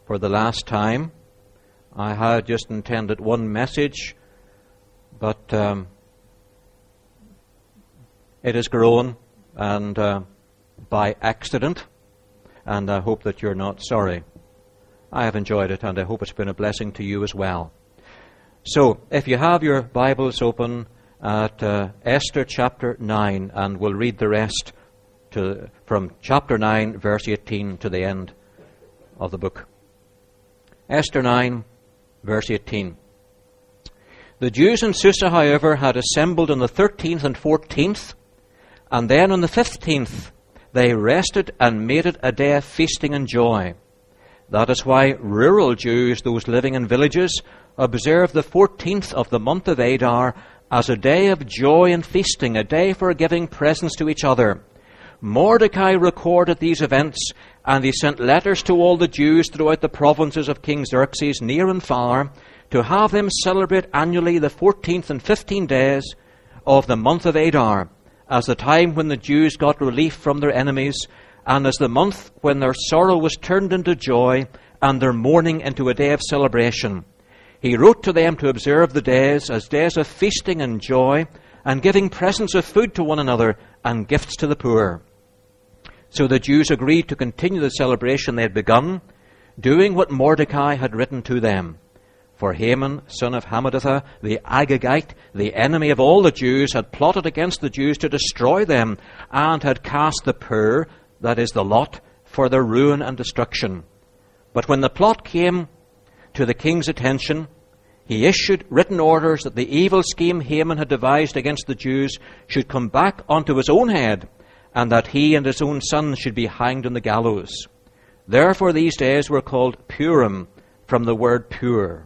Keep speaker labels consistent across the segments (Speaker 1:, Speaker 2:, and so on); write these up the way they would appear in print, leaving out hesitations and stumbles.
Speaker 1: for the last time. I had just intended one message, but it has grown, and by accident, and I hope that you're not sorry. I have enjoyed it, and I hope it's been a blessing to you as well. So, if you have your Bibles open at Esther chapter 9, and we'll read the rest from chapter 9, verse 18 to the end of the book. Esther 9, verse 18. The Jews in Susa, however, had assembled on the 13th and 14th, and then on the 15th they rested and made it a day of feasting and joy. That is why rural Jews, those living in villages, observe the 14th of the month of Adar as a day of joy and feasting, a day for giving presents to each other. Mordecai recorded these events, and he sent letters to all the Jews throughout the provinces of King Xerxes, near and far, to have them celebrate annually the 14th and 15 days of the month of Adar, as the time when the Jews got relief from their enemies, and as the month when their sorrow was turned into joy, and their mourning into a day of celebration. He wrote to them to observe the days as days of feasting and joy, and giving presents of food to one another, and gifts to the poor. So the Jews agreed to continue the celebration they had begun, doing what Mordecai had written to them. For Haman, son of Hammedatha, the Agagite, the enemy of all the Jews, had plotted against the Jews to destroy them, and had cast the pur, that is the lot, for their ruin and destruction. But when the plot came to the king's attention, he issued written orders that the evil scheme Haman had devised against the Jews should come back onto his own head, and that he and his own son should be hanged on the gallows. Therefore these days were called Purim, from the word pure.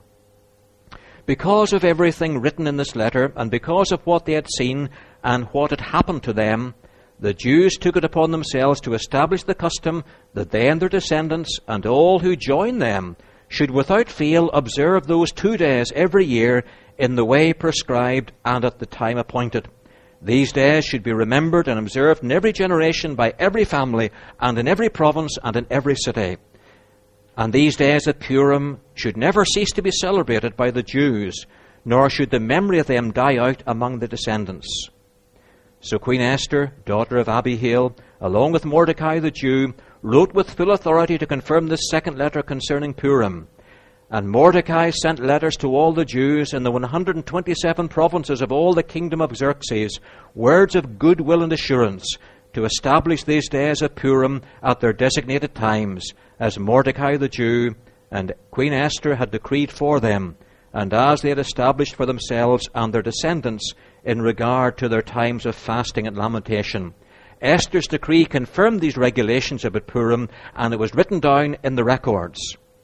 Speaker 1: Because of everything written in this letter, and because of what they had seen and what had happened to them, the Jews took it upon themselves to establish the custom that they and their descendants, and all who join them, should without fail observe those 2 days every year in the way prescribed and at the time appointed. These days should be remembered and observed in every generation by every family, and in every province and in every city. And these days of Purim should never cease to be celebrated by the Jews, nor should the memory of them die out among the descendants. So Queen Esther, daughter of Abihail, along with Mordecai the Jew, wrote with full authority to confirm this second letter concerning Purim. And Mordecai sent letters to all the Jews in the 127 provinces of all the kingdom of Xerxes, words of goodwill and assurance, to establish these days of Purim at their designated times, as Mordecai the Jew and Queen Esther had decreed for them, and as they had established for themselves and their descendants in regard to their times of fasting and lamentation. Esther's decree confirmed these regulations about Purim, and it was written down in the records.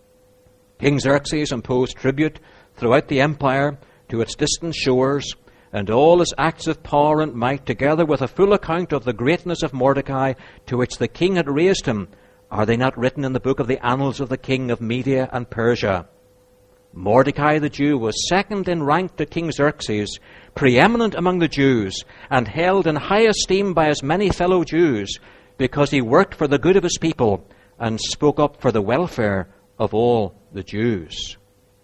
Speaker 1: King Xerxes imposed tribute throughout the empire to its distant shores, and all his acts of power and might, together with a full account of the greatness of Mordecai, to which the king had raised him, are they not written in the book of the annals of the king of Media and Persia? Mordecai the Jew was second in rank to King Xerxes, preeminent among the Jews, and held in high esteem by his many fellow Jews, because he worked for the good of his people and spoke up for the welfare of all the Jews.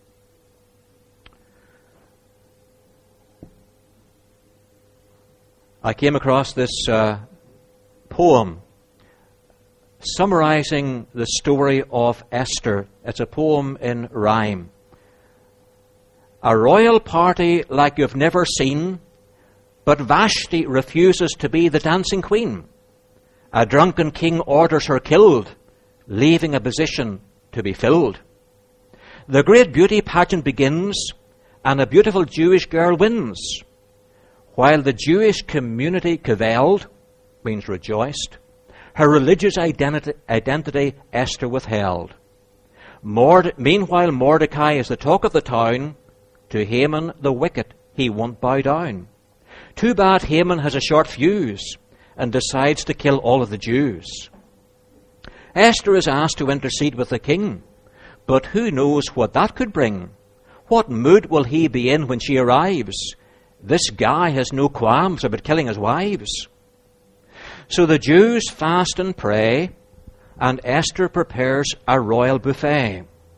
Speaker 1: I came across this poem summarizing the story of Esther. It's a poem in rhyme. A royal party like you've never seen, but Vashti refuses to be the dancing queen. A drunken king orders her killed, leaving a position to be filled. The great beauty pageant begins, and a beautiful Jewish girl wins. While the Jewish community cavilled, means rejoiced, her religious identity Esther withheld. Meanwhile, Mordecai is the talk of the town. To Haman the wicked he won't bow down. Too bad Haman has a short fuse and decides to kill all of the Jews. Esther is asked to intercede with the king, but who knows what that could bring? What mood will he be in when she arrives? This guy has no qualms about killing his wives. So the Jews fast and pray, and Esther prepares a royal buffet.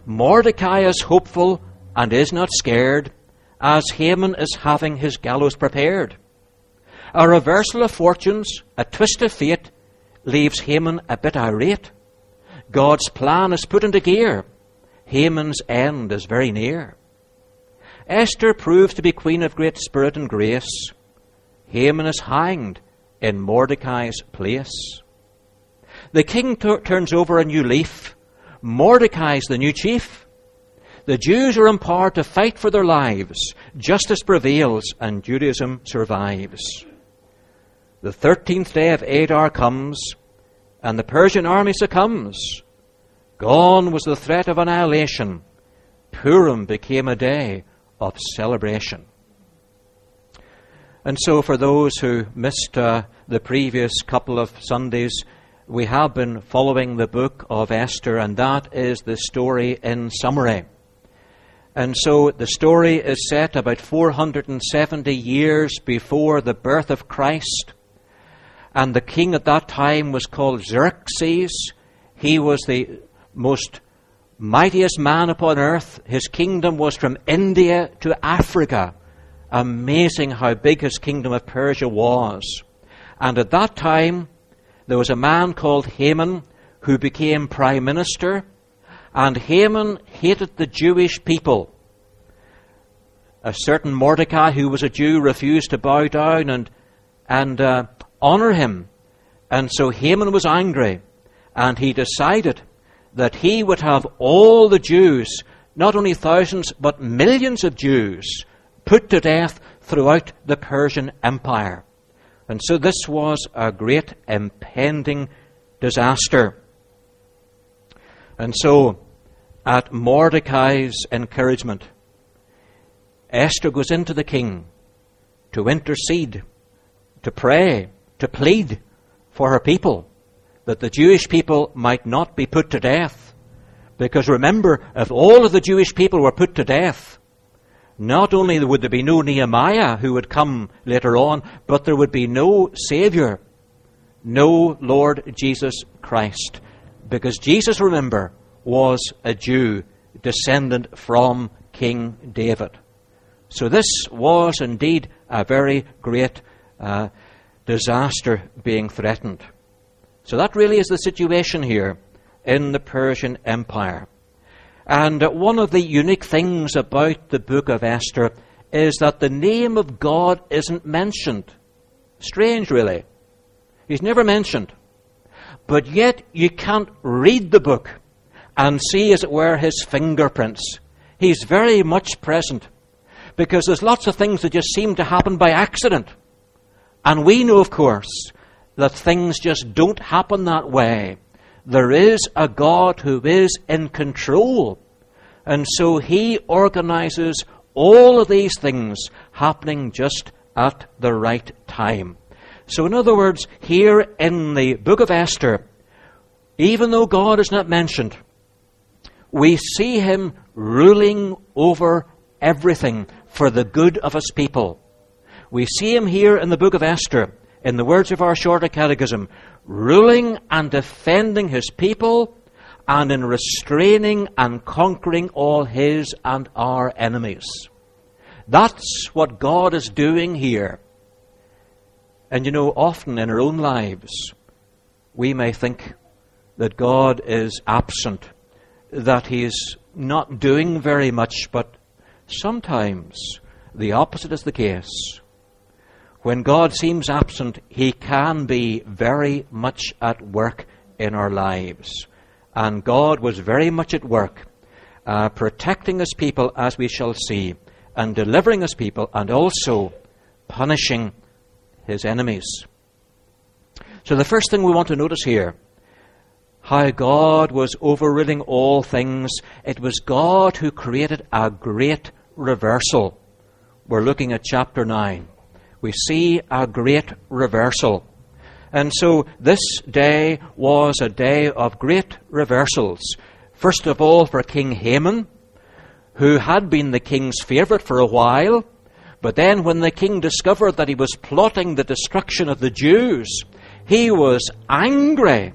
Speaker 1: Mordecai is hopeful and is not scared, as Haman is having his gallows prepared. A reversal of fortunes, a twist of fate, leaves Haman a bit irate. God's plan is put into gear. Haman's end is very near. Esther proves to be queen of great spirit and grace. Haman is hanged in Mordecai's place. The king turns over a new leaf. Mordecai's the new chief. The Jews are empowered to fight for their lives. Justice prevails and Judaism survives. The 13th day of Adar comes, and the Persian army succumbs. Gone was the threat of annihilation. Purim became a day of celebration. And so for those who missed the previous couple of Sundays, we have been following the book of Esther, and that is the story in summary. And so the story is set about 470 years before the birth of Christ. And the king at that time was called Xerxes. He was the most mightiest man upon earth. His kingdom was from India to Africa. Amazing how big his kingdom of Persia was. And at that time, there was a man called Haman who became prime minister. And Haman hated the Jewish people. A certain Mordecai, who was a Jew, refused to bow down and honor him. And so Haman was angry, and he decided that he would have all the Jews, not only thousands, but millions of Jews, put to death throughout the Persian Empire. And so this was a great impending disaster. And so, at Mordecai's encouragement, Esther goes into the king to intercede, to pray, to plead for her people, that the Jewish people might not be put to death. Because remember, if all of the Jewish people were put to death, not only would there be no Nehemiah who would come later on, but there would be no Savior, no Lord Jesus Christ. Because Jesus, remember, was a Jew, descendant from King David. So this was indeed a very great disaster being threatened. So that really is the situation here in the Persian Empire. And one of the unique things about the book of Esther is that the name of God isn't mentioned. Strange, really. He's never mentioned. But yet you can't read the book and see, as it were, his fingerprints. He's very much present. Because there's lots of things that just seem to happen by accident. And we know, of course, that things just don't happen that way. There is a God who is in control. And so he organizes all of these things happening just at the right time. So in other words, here in the book of Esther, even though God is not mentioned, we see him ruling over everything for the good of his people. We see him here in the book of Esther, in the words of our shorter catechism, ruling and defending his people, and in restraining and conquering all his and our enemies. That's what God is doing here. And you know, often in our own lives, we may think that God is absent, that he is not doing very much, but sometimes the opposite is the case. When God seems absent, he can be very much at work in our lives. And God was very much at work, protecting his people, as we shall see, and delivering his people, and also punishing his enemies. So the first thing we want to notice here, how God was overruling all things. It was God who created a great reversal. We're looking at chapter 9. We see a great reversal. And so this day was a day of great reversals. First of all, for King Haman, who had been the king's favourite for a while, but then when the king discovered that he was plotting the destruction of the Jews, he was angry,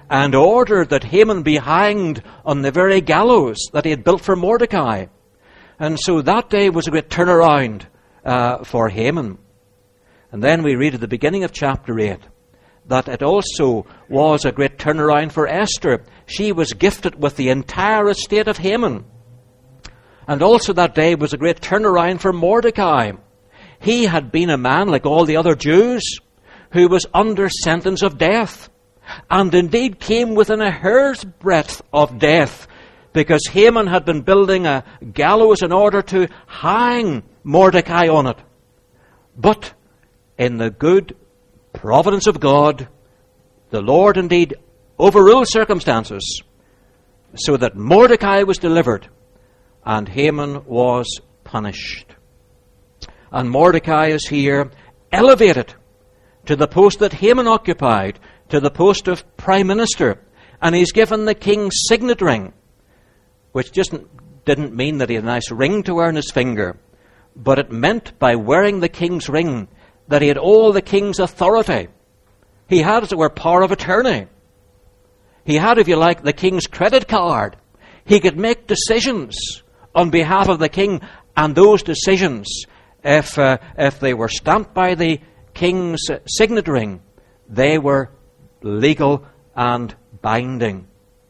Speaker 1: and ordered that Haman be hanged on the very gallows that he had built for Mordecai. And so that day was a great turnaround for Haman. And then we read at the beginning of chapter 8 that it also was a great turnaround for Esther. She was gifted with the entire estate of Haman. And also that day was a great turnaround for Mordecai. He had been a man like all the other Jews who was under sentence of death, and indeed came within a hair's breadth of death, because Haman had been building a gallows in order to hang Mordecai on it. But in the good providence of God, the Lord indeed overruled circumstances, so that Mordecai was delivered and Haman was punished. And Mordecai is here elevated to the post that Haman occupied, to the post of prime minister, and he's given the king's signet ring, which just didn't mean that he had a nice ring to wear on his finger, but it meant by wearing the king's ring that he had all the king's authority. He had, as it were, power of attorney. He had, if you like, the king's credit card. He could make decisions on behalf of the king, and those decisions, if they were stamped by the king's signet ring, they were legal and binding.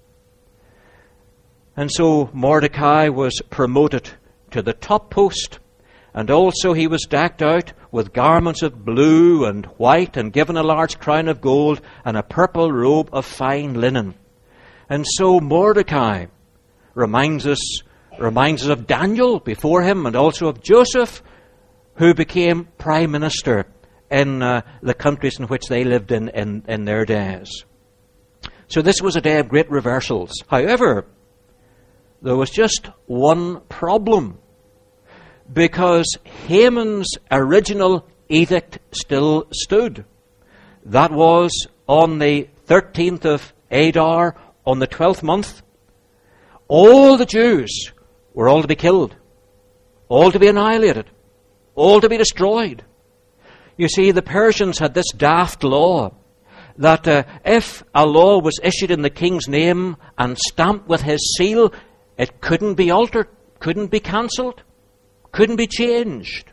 Speaker 1: And so Mordecai was promoted to the top post, and also he was decked out with garments of blue and white, and given a large crown of gold and a purple robe of fine linen. And so Mordecai reminds us of Daniel before him, and also of Joseph, who became prime minister in the countries in which they lived in their days. So this was a day of great reversals. However, there was just one problem, because Haman's original edict still stood. That was on the 13th of Adar, on the 12th month. All the Jews were all to be killed, all to be annihilated, all to be destroyed. You see, the Persians had this daft law that if a law was issued in the king's name and stamped with his seal, it couldn't be altered, couldn't be cancelled, couldn't be changed.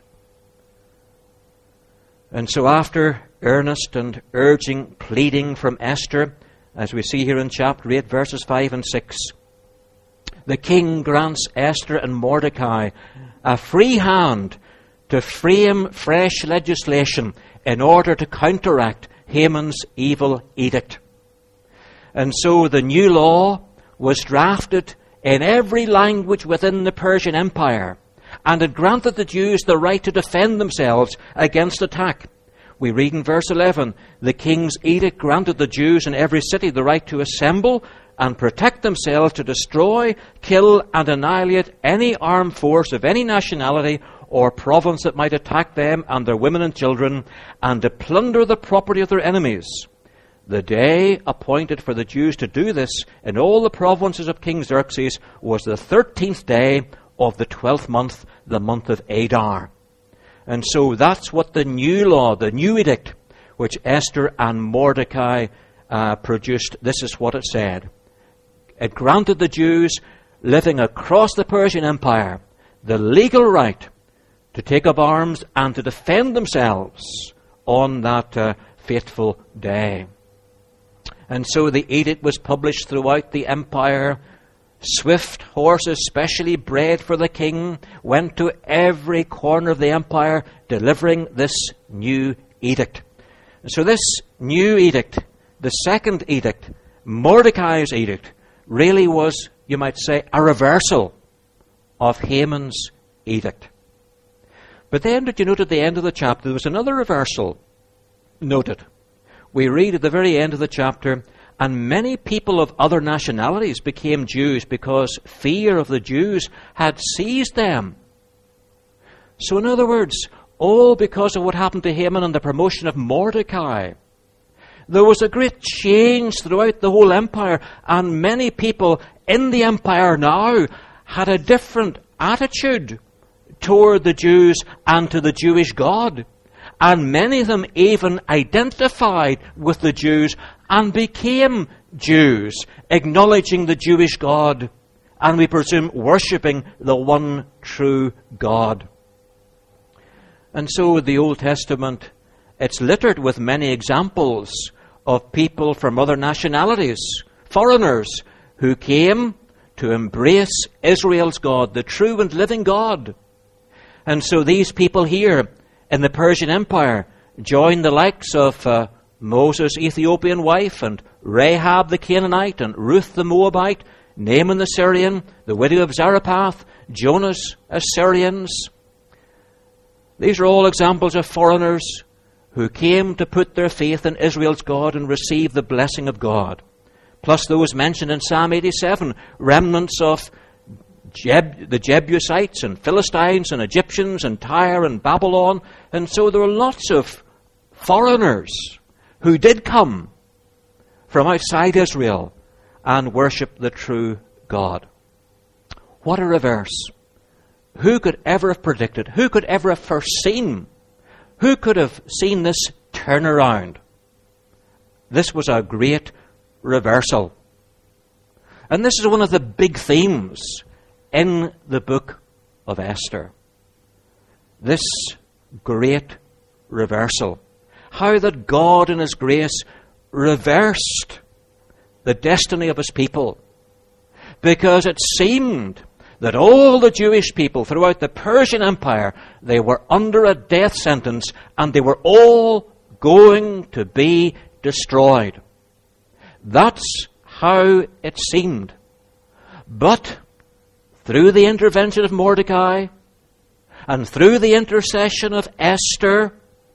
Speaker 1: And so after earnest and urging pleading from Esther, as we see here in chapter 8, verses 5 and 6, the king grants Esther and Mordecai a free hand to frame fresh legislation in order to counteract Haman's evil edict. And so the new law was drafted in every language within the Persian Empire, and it granted the Jews the right to defend themselves against attack. We read in verse 11, the king's edict granted the Jews in every city the right to assemble and protect themselves, to destroy, kill, and annihilate any armed force of any nationality or province that might attack them and their women and children, and to plunder the property of their enemies. The day appointed for the Jews to do this in all the provinces of King Xerxes was the 13th day of the 12th month, the month of Adar. And so that's what the new law, the new edict, which Esther and Mordecai produced, this is what it said. It granted the Jews living across the Persian Empire the legal right to take up arms and to defend themselves on that fateful day. And so the edict was published throughout the empire. Swift horses, specially bred for the king, went to every corner of the empire delivering this new edict. And so this new edict, the second edict, Mordecai's edict, really was, you might say, a reversal of Haman's edict. But then, did you note at the end of the chapter, there was another reversal noted. We read at the very end of the chapter, and many people of other nationalities became Jews because fear of the Jews had seized them. So in other words, all because of what happened to Haman and the promotion of Mordecai. There was a great change throughout the whole empire, and many people in the empire now had a different attitude toward the Jews and to the Jewish God. And many of them even identified with the Jews and became Jews, acknowledging the Jewish God, and we presume worshipping the one true God. And so the Old Testament, it's littered with many examples of people from other nationalities, foreigners, who came to embrace Israel's God, the true and living God. And so these people here in the Persian Empire joined the likes of Moses' Ethiopian wife, and Rahab the Canaanite, and Ruth the Moabite, Naaman the Syrian, the widow of Zarephath, Jonas Assyrians. These are all examples of foreigners who came to put their faith in Israel's God and receive the blessing of God. Plus those mentioned in Psalm 87, remnants of the Jebusites and Philistines and Egyptians and Tyre and Babylon. And so there were lots of foreigners who did come from outside Israel and worship the true God. What a reverse. Who could ever have predicted? Who could ever have foreseen? Who could have seen this turnaround? This was a great reversal. And this is one of the big themes in the book of Esther. This great reversal. How that God in His grace reversed the destiny of His people. Because it seemed that all the Jewish people throughout the Persian Empire, they were under a death sentence and they were all going to be destroyed. That's how it seemed. But through the intervention of Mordecai and through the intercession of Esther,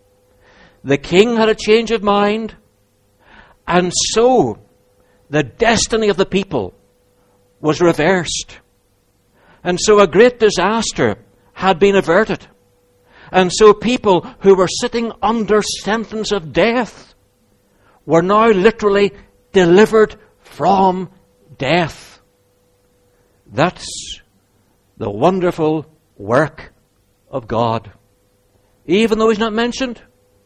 Speaker 1: the king had a change of mind, and so the destiny of the people was reversed. And so a great disaster had been averted. And so people who were sitting under sentence of death were now literally delivered from death. That's the wonderful work of God. Even though He's not mentioned,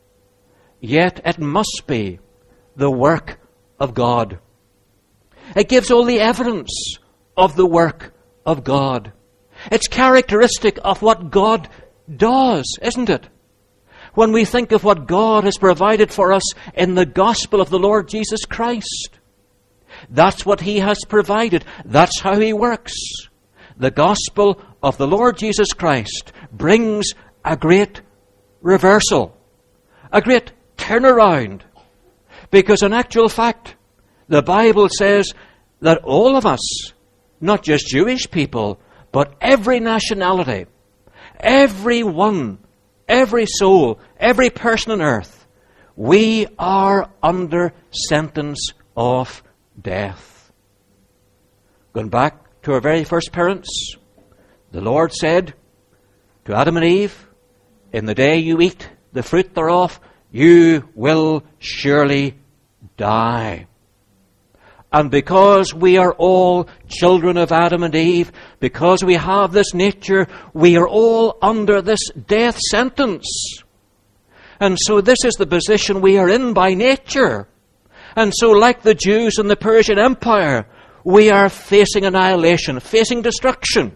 Speaker 1: yet it must be the work of God. It gives all the evidence of the work of God. It's characteristic of what God does, isn't it? When we think of what God has provided for us in the gospel of the Lord Jesus Christ. That's what He has provided. That's how He works. The gospel of the Lord Jesus Christ brings a great reversal, a great turnaround. Because in actual fact, the Bible says that all of us, not just Jewish people, but every nationality, everyone, every soul, every person on earth, we are under sentence of death. Going back to our very first parents, the Lord said to Adam and Eve, "In the day you eat the fruit thereof, you will surely die." And because we are all children of Adam and Eve, because we have this nature, we are all under this death sentence. And so this is the position we are in by nature. And so like the Jews in the Persian Empire, we are facing annihilation, facing destruction.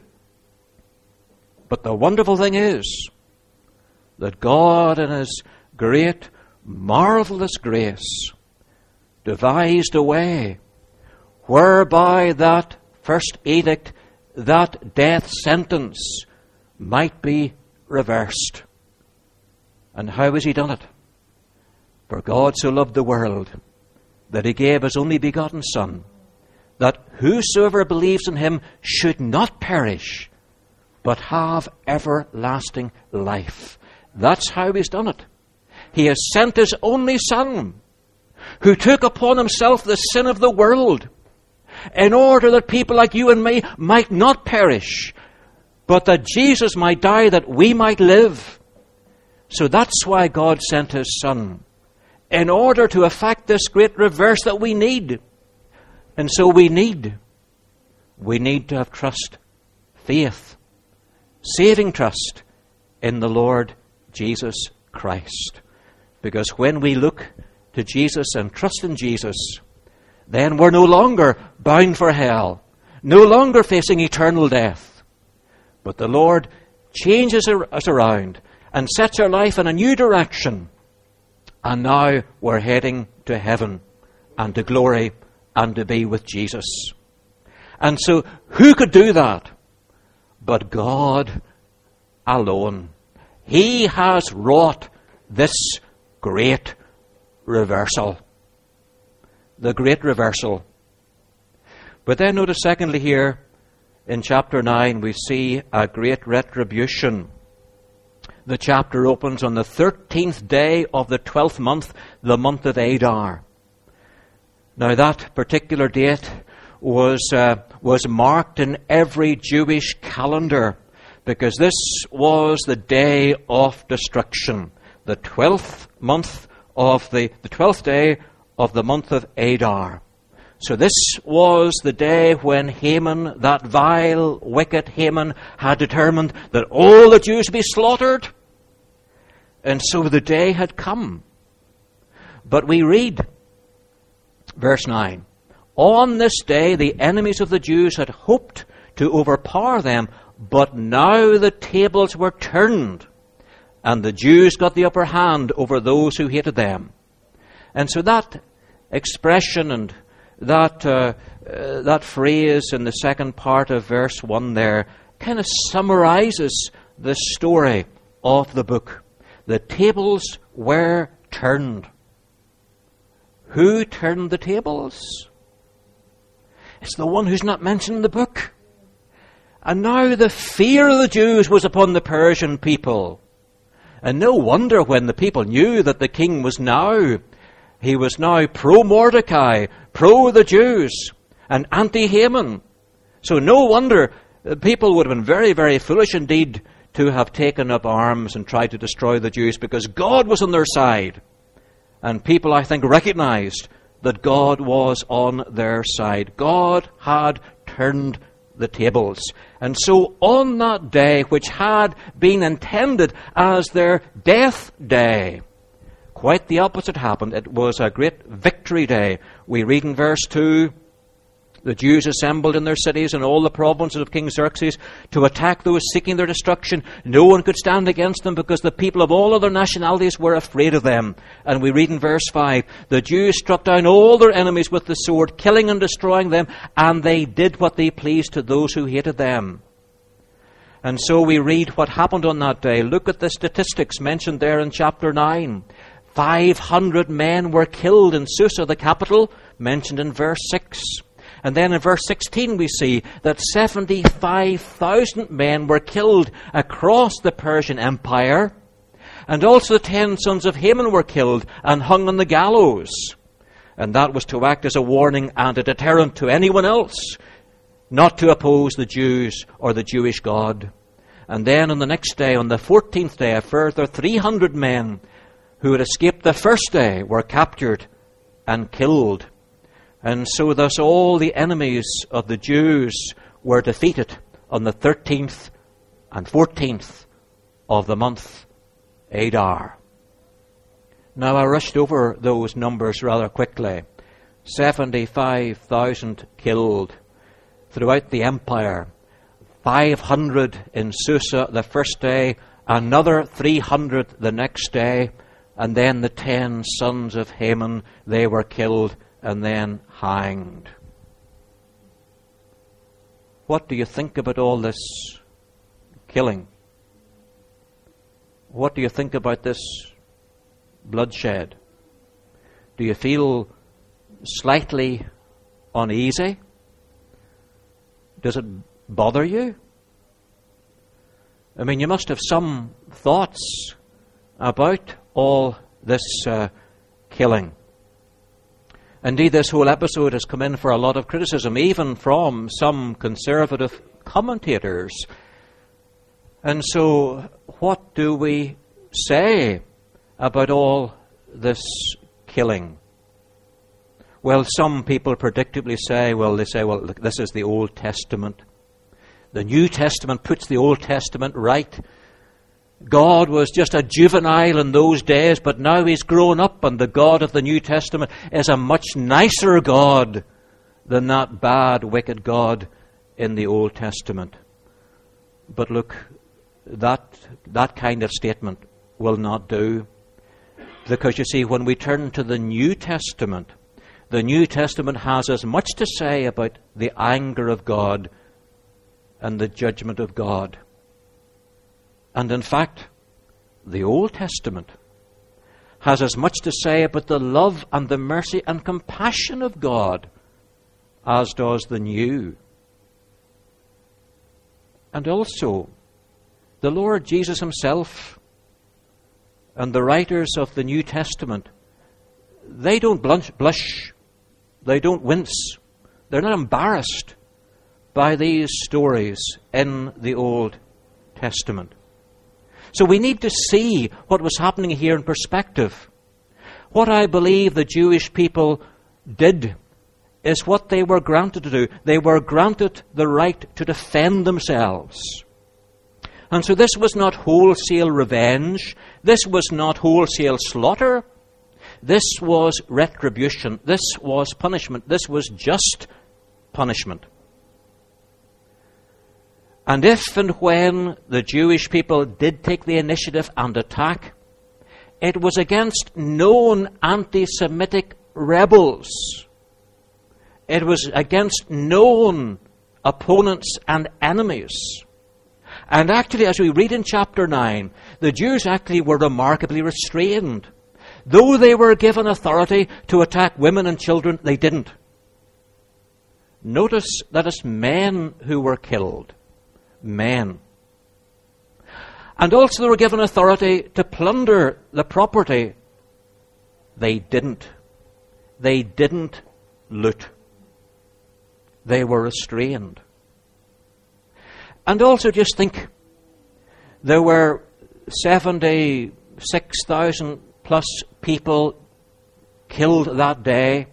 Speaker 1: But the wonderful thing is that God in His great, marvelous grace devised a way whereby that first edict, that death sentence, might be reversed. And how has He done it? For God so loved the world that He gave His only begotten Son, that whosoever believes in Him should not perish, but have everlasting life. That's how He's done it. He has sent His only Son, who took upon Himself the sin of the world, in order that people like you and me might not perish, but that Jesus might die that we might live. So that's why God sent His Son, in order to effect this great reverse that we need. And so we need to have trust, faith, saving trust in the Lord Jesus Christ. Because when we look to Jesus and trust in Jesus, then we're no longer bound for hell, no longer facing eternal death. But the Lord changes us around and sets our life in a new direction. And now we're heading to heaven and to glory and to be with Jesus. And so who could do that but God alone? He has wrought this great reversal. The great reversal. But then notice secondly here in chapter 9 we see a great retribution. The chapter opens on the 13th day of the 12th month, the month of Adar. Now that particular date was marked in every Jewish calendar because this was the day of destruction, the 12th month of the 12th day of the month of Adar. So this was the day when Haman, that vile, wicked Haman, had determined that all the Jews be slaughtered. And so the day had come. But we read, verse 9, on this day the enemies of the Jews had hoped to overpower them, but now the tables were turned, and the Jews got the upper hand over those who hated them. And so that expression and that phrase in the second part of verse 1 there kind of summarizes the story of the book. The tables were turned. Who turned the tables? It's the one who's not mentioned in the book. And now the fear of the Jews was upon the Persian people. And no wonder when the people knew that the king was now, he was now pro-Mordecai, pro the Jews, and anti-Haman. So no wonder people would have been very, very foolish indeed to have taken up arms and tried to destroy the Jews, because God was on their side. And people, I think, recognized that God was on their side. God had turned the tables. And so on that day, which had been intended as their death day, quite the opposite happened. It was a great victory day. We read in verse 2, the Jews assembled in their cities and all the provinces of King Xerxes to attack those seeking their destruction. No one could stand against them because the people of all other nationalities were afraid of them. And we read in verse 5, the Jews struck down all their enemies with the sword, killing and destroying them, and they did what they pleased to those who hated them. And so we read what happened on that day. Look at the statistics mentioned there in chapter 9. 500 men were killed in Susa, the capital, mentioned in verse 6. And then in verse 16 we see that 75,000 men were killed across the Persian Empire. And also 10 sons of Haman were killed and hung on the gallows. And that was to act as a warning and a deterrent to anyone else not to oppose the Jews or the Jewish God. And then on the next day, on the 14th day, a further 300 men who had escaped the first day were captured and killed. And so thus all the enemies of the Jews were defeated on the 13th and 14th of the month Adar. Now I rushed over those numbers rather quickly. 75,000 killed throughout the empire. 500 in Susa the first day, another 300 the next day, and then the 10 sons of Haman, they were killed and then hanged. What do you think about all this killing? What do you think about this bloodshed? Do you feel slightly uneasy? Does it bother you? I mean, you must have some thoughts about all this killing. Indeed, this whole episode has come in for a lot of criticism, even from some conservative commentators. And so, what do we say about all this killing? Well, some people predictably say, this is the Old Testament. The New Testament puts the Old Testament right. God was just a juvenile in those days, but now he's grown up, and the God of the New Testament is a much nicer God than that bad, wicked God in the Old Testament. But look, that kind of statement will not do. Because you see, when we turn to the New Testament has as much to say about the anger of God and the judgment of God. And in fact, the Old Testament has as much to say about the love and the mercy and compassion of God as does the New. And also, the Lord Jesus himself and the writers of the New Testament, they don't blush. They don't wince. They're not embarrassed by these stories in the Old Testament. So we need to see what was happening here in perspective. What I believe the Jewish people did is what they were granted to do. They were granted the right to defend themselves. And so this was not wholesale revenge. This was not wholesale slaughter. This was retribution. This was punishment. This was just punishment. And if and when the Jewish people did take the initiative and attack, it was against known anti-Semitic rebels. It was against known opponents and enemies. And actually, as we read in chapter 9, the Jews actually were remarkably restrained. Though they were given authority to attack women and children, they didn't. Notice that it's men who were killed. Men. And also they were given authority to plunder the property. They didn't. They didn't loot. They were restrained. And also just think, there were 76,000 plus people killed that day.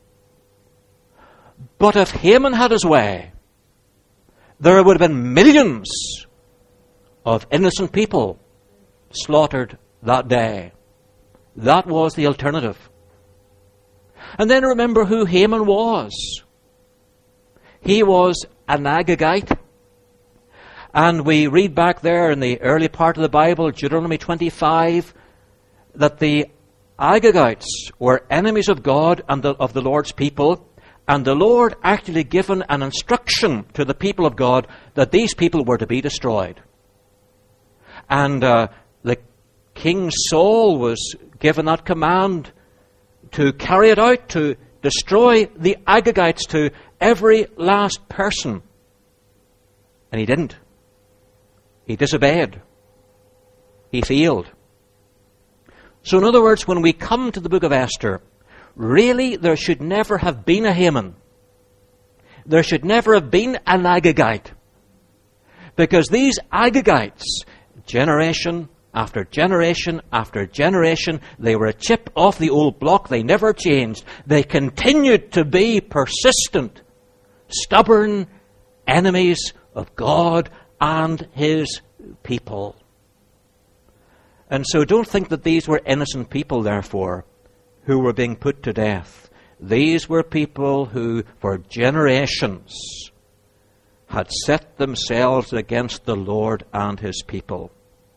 Speaker 1: But if Haman had his way, there would have been millions of innocent people slaughtered that day. That was the alternative. And then remember who Haman was. He was an Agagite. And we read back there in the early part of the Bible, Deuteronomy 25, that the Agagites were enemies of God and of the Lord's people. And the Lord actually given an instruction to the people of God that these people were to be destroyed. And the King Saul was given that command to carry it out, to destroy the Agagites, to every last person. And he didn't. He disobeyed. He failed. So in other words, when we come to the book of Esther, really, there should never have been a Haman. There should never have been an Agagite. Because these Agagites, generation after generation after generation, they were a chip off the old block. They never changed. They continued to be persistent, stubborn enemies of God and His people. And so don't think that these were innocent people, therefore, who were being put to death. These were people who, for generations, had set themselves against the Lord and His people.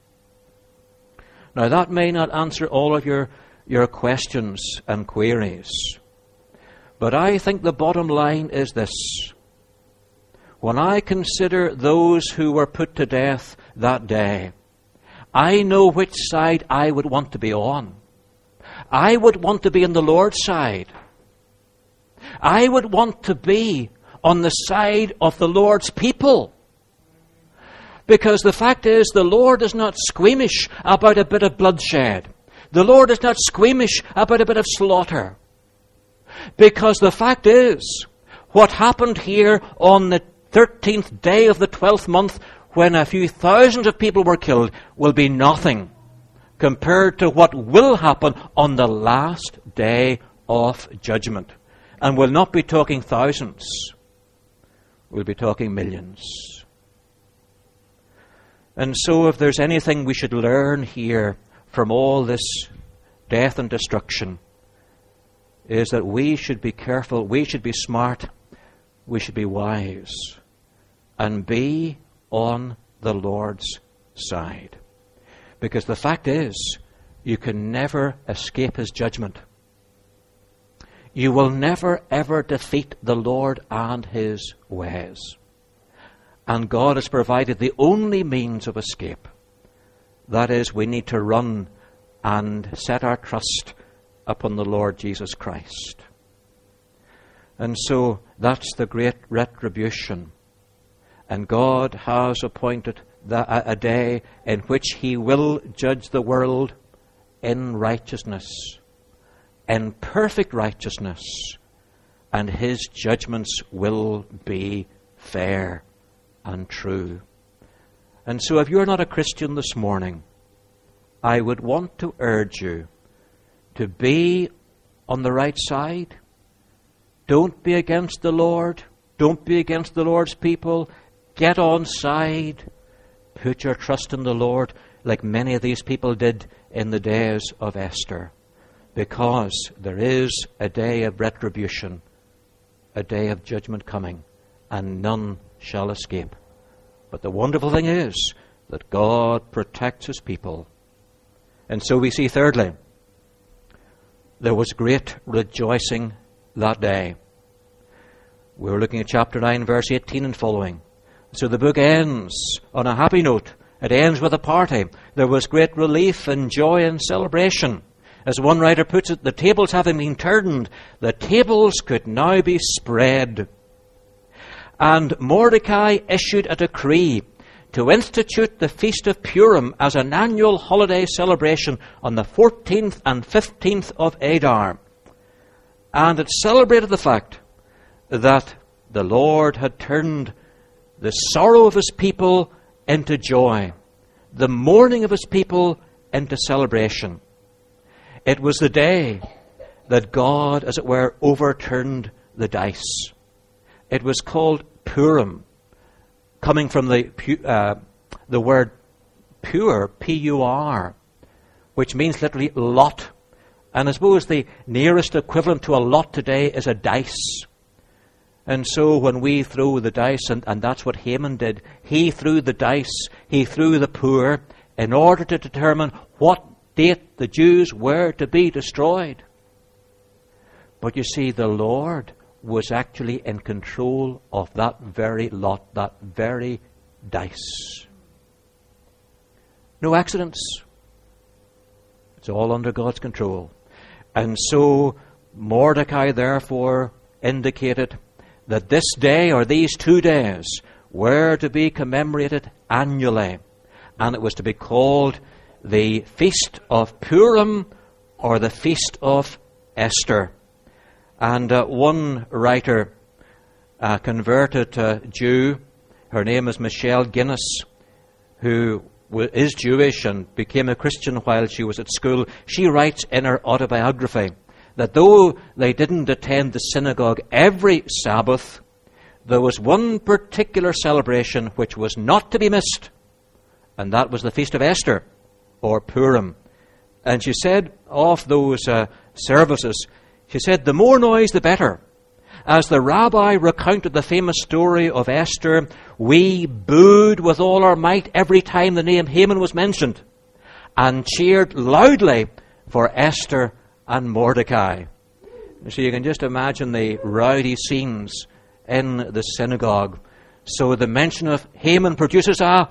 Speaker 1: Now, that may not answer all of your questions and queries, but I think the bottom line is this. When I consider those who were put to death that day, I know which side I would want to be on. I would want to be on the Lord's side. I would want to be on the side of the Lord's people. Because the fact is, the Lord is not squeamish about a bit of bloodshed. The Lord is not squeamish about a bit of slaughter. Because the fact is, what happened here on the 13th day of the 12th month, when a few thousands of people were killed, will be nothing compared to what will happen on the last day of judgment. And we'll not be talking thousands. We'll be talking millions. And so if there's anything we should learn here from all this death and destruction, is that we should be careful, we should be smart, we should be wise, and be on the Lord's side. Because the fact is, you can never escape his judgment. You will never ever defeat the Lord and his ways. And God has provided the only means of escape. That is, we need to run and set our trust upon the Lord Jesus Christ. And so that's the great retribution. And God has appointed a day in which he will judge the world in righteousness, in perfect righteousness, and his judgments will be fair and true. And so if you're not a Christian this morning, I would want to urge you to be on the right side. Don't be against the Lord. Don't be against the Lord's people. Get on side. Put your trust in the Lord like many of these people did in the days of Esther. Because there is a day of retribution, a day of judgment coming, and none shall escape. But the wonderful thing is that God protects his people. And so we see, thirdly, there was great rejoicing that day. We're looking at chapter 9, verse 18 and following. So the book ends on a happy note. It ends with a party. There was great relief and joy and celebration. As one writer puts it, the tables having been turned, the tables could now be spread. And Mordecai issued a decree to institute the Feast of Purim as an annual holiday celebration on the 14th and 15th of Adar. And it celebrated the fact that the Lord had turned the sorrow of his people into joy, the mourning of his people into celebration. It was the day that God, as it were, overturned the dice. It was called Purim, coming from the word pure, P-U-R, which means literally lot. And I suppose the nearest equivalent to a lot today is a dice. And so when we throw the dice, and that's what Haman did, he threw the dice, he threw the poor, in order to determine what date the Jews were to be destroyed. But you see, the Lord was actually in control of that very lot, that very dice. No accidents. It's all under God's control. And so Mordecai therefore indicated that this day or these 2 days were to be commemorated annually. And it was to be called the Feast of Purim or the Feast of Esther. And one writer, a converted Jew, her name is Michelle Guinness, who is Jewish and became a Christian while she was at school. She writes in her autobiography that though they didn't attend the synagogue every Sabbath, there was one particular celebration which was not to be missed, and that was the Feast of Esther, or Purim. And she said of those services, she said, the more noise the better. As the rabbi recounted the famous story of Esther, we booed with all our might every time the name Haman was mentioned, and cheered loudly for Esther and Mordecai. So you can just imagine the rowdy scenes in the synagogue. So the mention of Haman produces a...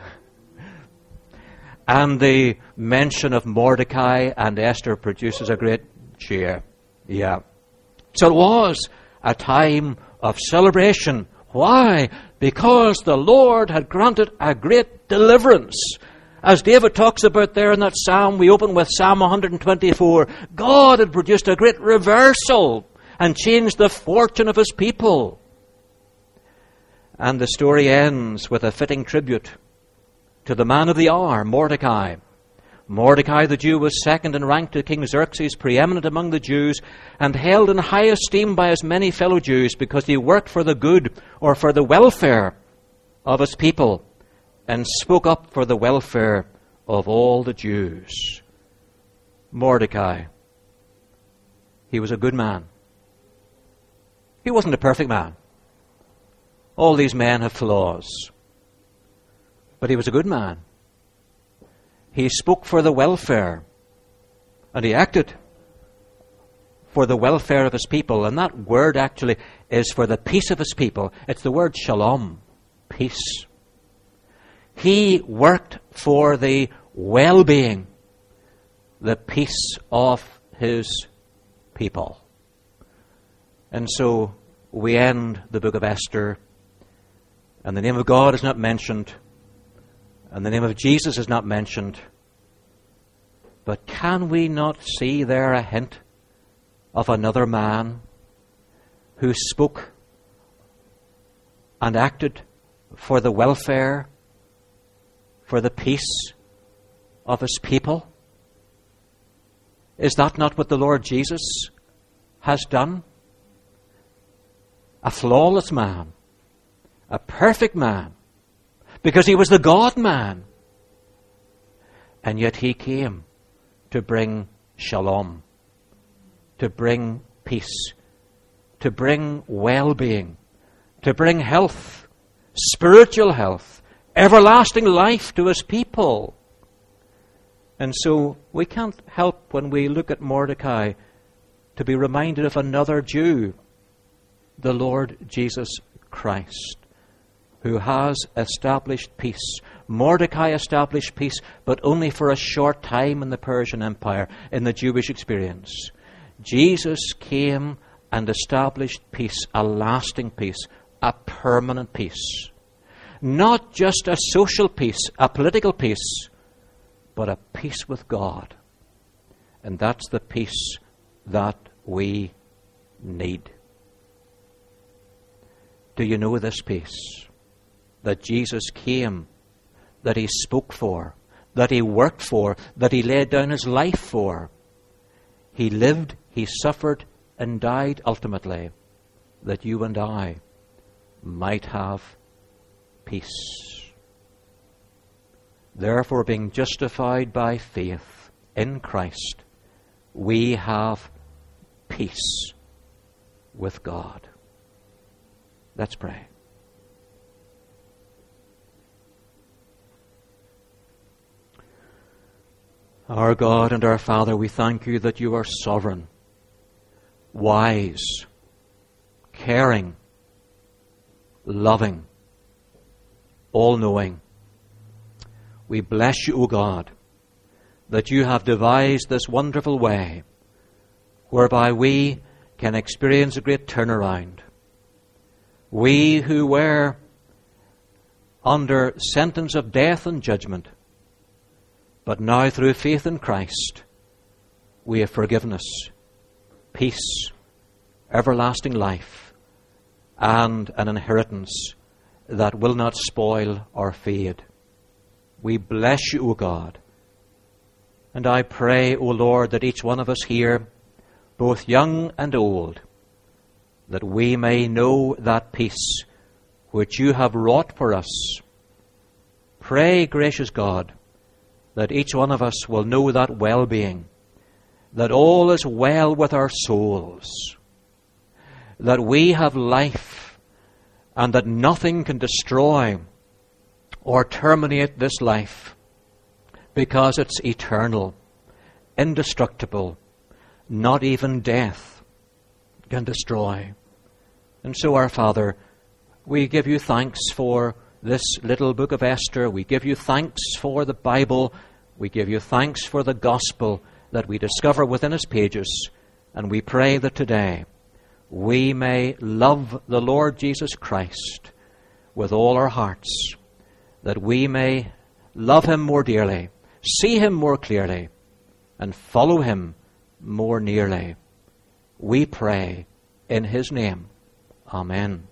Speaker 1: and the mention of Mordecai and Esther produces a great cheer. Yeah. So it was a time of celebration. Why? Because the Lord had granted a great deliverance. As David talks about there in that psalm, we open with Psalm 124. God had produced a great reversal and changed the fortune of his people. And the story ends with a fitting tribute to the man of the hour, Mordecai. Mordecai the Jew was second in rank to King Xerxes, preeminent among the Jews, and held in high esteem by his many fellow Jews because he worked for the good or for the welfare of his people and spoke up for the welfare of all the Jews. Mordecai, he was a good man. He wasn't a perfect man. All these men have flaws. But he was a good man. He spoke for the welfare, and he acted for the welfare of his people. And that word actually is for the peace of his people. It's the word shalom, peace. He worked for the well-being, the peace of his people. And so we end the book of Esther, and the name of God is not mentioned, and the name of Jesus is not mentioned. But can we not see there a hint of another man who spoke and acted for the welfare, for the peace of his people? Is that not what the Lord Jesus has done? A flawless man, a perfect man, because he was the God-man. And yet he came to bring shalom, to bring peace, to bring well-being, to bring health, spiritual health, everlasting life to his people. And so we can't help, when we look at Mordecai, to be reminded of another Jew, the Lord Jesus Christ, who has established peace. Mordecai established peace, but only for a short time in the Persian Empire, in the Jewish experience. Jesus came and established peace, a lasting peace, a permanent peace. Not just a social peace, a political peace, but a peace with God. And that's the peace that we need. Do you know this peace that Jesus came, that he spoke for, that he worked for, that he laid down his life for? He lived, he suffered, and died ultimately, that you and I might have peace. Therefore, being justified by faith in Christ, we have peace with God. Let's pray. Our God and our Father, we thank you that you are sovereign, wise, caring, loving, all-knowing. We bless you, O God, that you have devised this wonderful way whereby we can experience a great turnaround. We who were under sentence of death and judgment, but now through faith in Christ, we have forgiveness, peace, everlasting life, and an inheritance that will not spoil or fade. We bless you, O God. And I pray, O Lord, that each one of us here, both young and old, that we may know that peace which you have wrought for us. Pray, gracious God, that each one of us will know that well-being, that all is well with our souls, that we have life, and that nothing can destroy or terminate this life, because it's eternal, indestructible. Not even death can destroy. And so, our Father, we give you thanks for this little book of Esther. We give you thanks for the Bible. We give you thanks for the gospel that we discover within its pages. And we pray that today we may love the Lord Jesus Christ with all our hearts, that we may love him more dearly, see him more clearly, and follow him more nearly. We pray in his name. Amen.